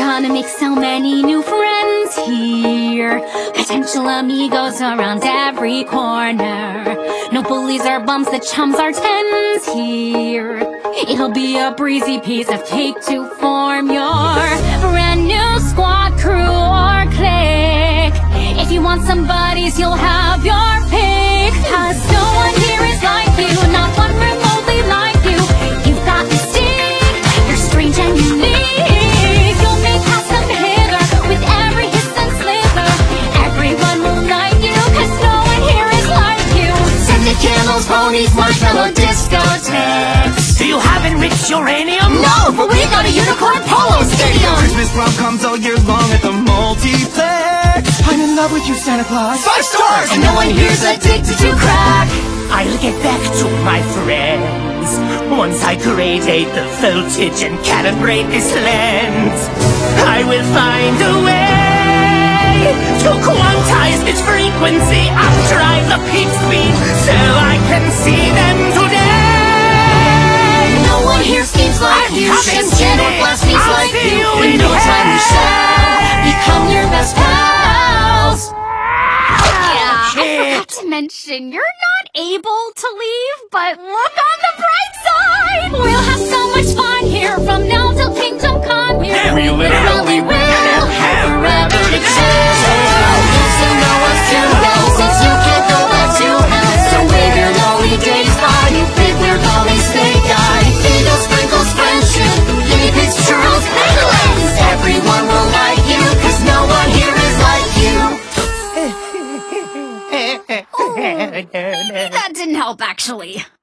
gonna make so many new friends here. Potential amigos around every corner. No bullies or bums, the chums are tens here. It'll be a breezy piece of cake to form your brand new squad, crew, or clique. If you want some buddies, you'll have your pick. 'Cause no one here is like you, not one remotely like you. You've got mystique, you're strange and unique. You'll make custom hither with every hiss and slither. Everyone will like you, 'cause no one here is like you. Scented candles, ponies, marshmallow discotheques. Do you have enriched uranium? No, but we got a unicorn polo stadium. Christmas rom-coms all year long at the multiplex. I'm in love with you, Santa Claus. 5 stars! And no one here's addicted to crack. I'll get back to my friends once I gradate the voltage and calibrate this lens. I will find a way to quantize its frequency. I'll drive the peak speed so I can see them today. No one here schemes like you, shakes jet or blasphemes like you. In no time we shall become your best pals. Yeah, I forgot to mention, you're not able to leave, but look on the bright side! We'll have so much fun here from now till Kingdom Come. We literally will have forever to chill. You still know us too well, since you can't go back to hell. So wave your lonely days by, you big weird lonely snake guy. Beatles sprinkles friendship, guinea pigs, churros, pangolins. Everyone will like you, 'cause no one here is like you. That didn't help, actually.